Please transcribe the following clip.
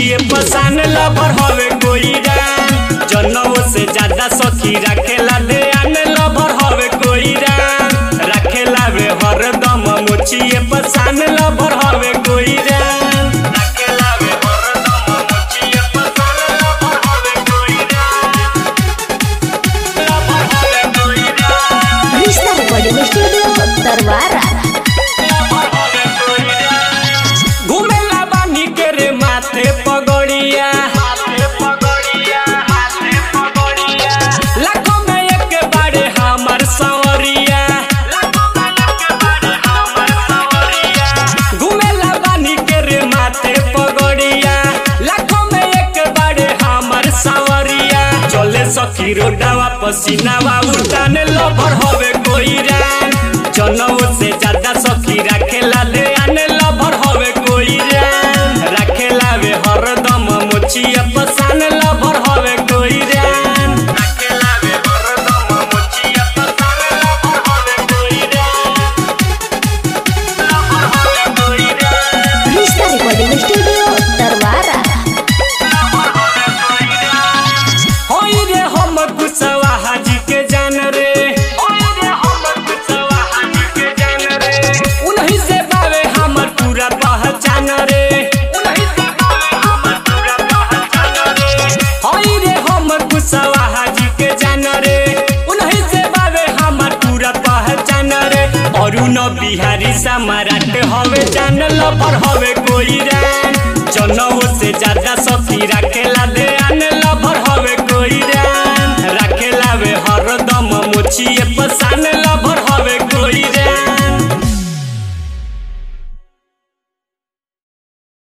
मोचिए पसान लभर हवे कोई रान जनऊ से ज्यादा सखी रखेला ध्यान लभर हवे कोई रान रखेला वे हरदम मोचिए पसान लभर हवे कोई रान रखेला वे हरदम मोचिए पसान लभर हवे कोई रान लभर हवे कोई रान रिश्ता रिकॉर्डिंग स्टूडियो तरवारा घूमेला बानी के रे माथे पगड़िया लाखों में एक बारे हमार सवरिया घूमेला बानी के रे माथे पगड़िया लाखों में एक बारे हमार सवरिया चले सखी रोडावा पसीनावा उठाने लभर हवे कोई रान जनऊ से ज्यादा सखी रखेला ध्यान लभर हवे कोई रान रखेला वे हरदम मोचिए पसान लभर हवे कोई रान रखेला वे हरदम मोचिए पसान लभर हवे कोई रान लभर हवे कोई रान रिश्ता रिकॉर्डिंग स्टूडियो तरवारा होई रे हम कुसवा हाजी के जान रे होई रे हम कुसवा हाजी के जान रे उन्हीं से बावे हमर पूरा पहचान रे उन्हीं से बावे हमर पूरा पहचान रे होई रे हम कुसवा हाजी के जान रे उन्हीं से बावे हमर पूरा पहचान रे अरुण बिहारी सम्राट हवे जान लभर हवे कोई रान जनऊ से ज्यादा सखी रखे